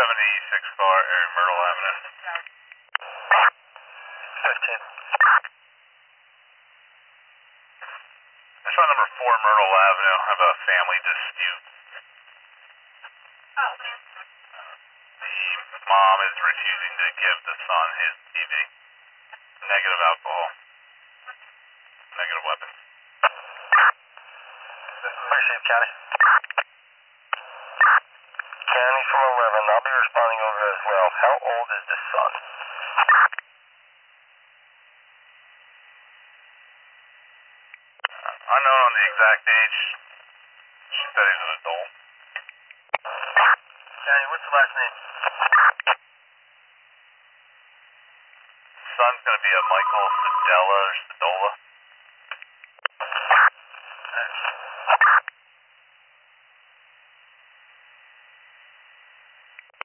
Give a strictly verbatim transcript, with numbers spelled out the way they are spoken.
seventy-six car, area Myrtle Avenue. fifteen. That's on number four Myrtle Avenue. I have a family dispute. Oh. The mom is refusing to give the son his T V. Negative alcohol. Negative weapons. Appreciate County. County from eleven. I'll be responding over as well. How old is the son? Unknown on the exact age. She said he's an adult. County, what's the last name? Son's going to be a Michael Sedella or Sedola.